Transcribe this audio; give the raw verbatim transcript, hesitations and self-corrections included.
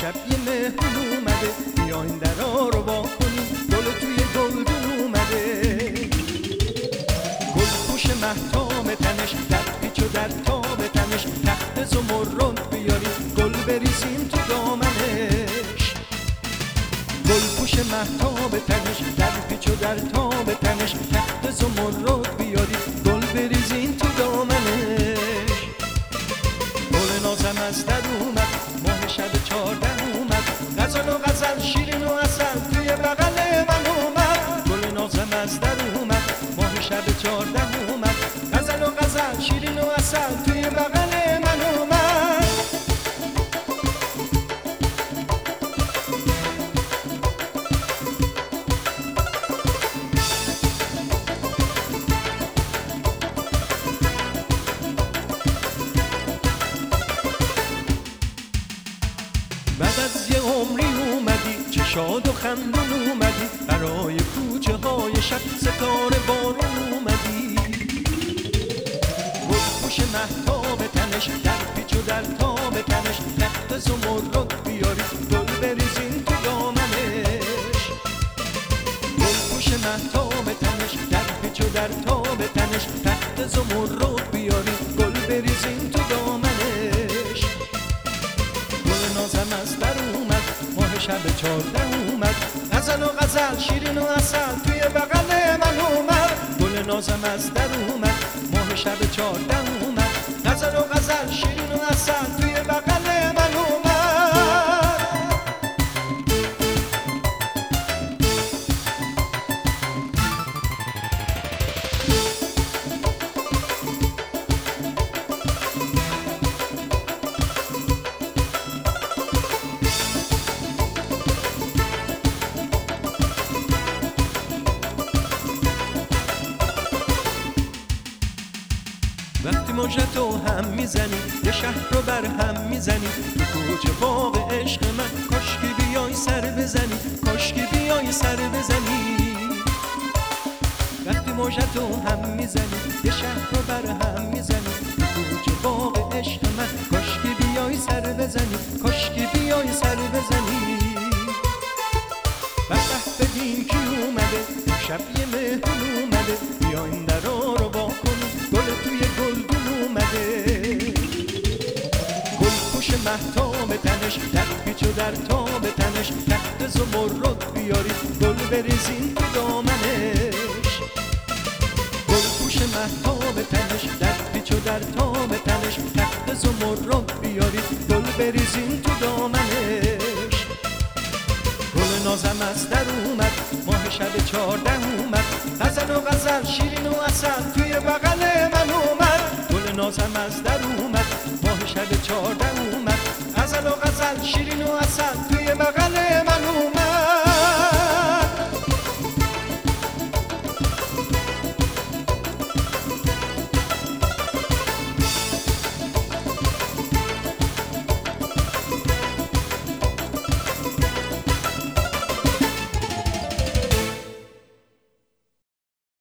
امشب یه مهمون اومده، بیاین درا رو وا کنیم، گل توی گلدون اومده. گل پوش مهتاب تنش، در پیچ و در تاب تنش، تخت زمرد بیاریم، گل بریزیم تو دامنش. گل پوش مهتاب تنش، در پیچ و در تاب تنش، تخت زمرد بیاریم، گل بریزیم تو دامنش. گل نازم از در اومد، ماه شب چارده اومد، غزل و غزل شیرین و عسل توی بغل من اومد. گل نازم از در اومد، ماه شب چارده اومد، غزل و غزل شیرین و عسل توی بغل من اومد. بعد از یه عمری اومدی، چه شاد و خندون اومدی، برای کوچه های شب ستاره بارون اومدی. گل پوش مهتاب تنش، در پیچ و در تاب تنش، تخت زمرد بیاری، گل بریزین تو دامنش. گل پوش مهتاب تنش، در پیچ و در تاب تنش، تخت زمرد بیاری، گل بریزین تو دامنش. گل نازم از در اومد، ماه شب چارده اومد، غزل و غزل شیرین و عسل توی بغل من اومد. گل نازم از در اومد، ماه شب چارده اومد، غزل و غزل شیرین و عسل توی بغل من اومد. وقتی مژدتو هم میزنی، یه شهر رو بر هم میزنی، تو کوچه باغ عشق من، کاشکی بیای سر بزنی، کاشکی بیای سر بزنی. وقتی مژدتو هم میزنی، یه شهر رو بر هم میزنی، تو کوچه باغ عشق من، کاشکی بیای سر بزنی، کاشکی بیای سر بزنی. وقت ببین کی اومده، شب یه مهمون اومده، بیاین درا رو وا کنیم، گل توی گلدون اومده. گل پوش مهتاب تنش، در پیچ و در تاب تنش، تخت زمرد بیاری، گل بریزین تو دامنش. گل پوش مهتاب تنش، در پیچ و در تاب تنش، تخت زمرد بیاری، گل بریزین تو دامنش. گل نازم از در اومد، ماه شب چارده اومد، غزل و غزل شیرین و عسل توی بغل من اومد. گل نازم از در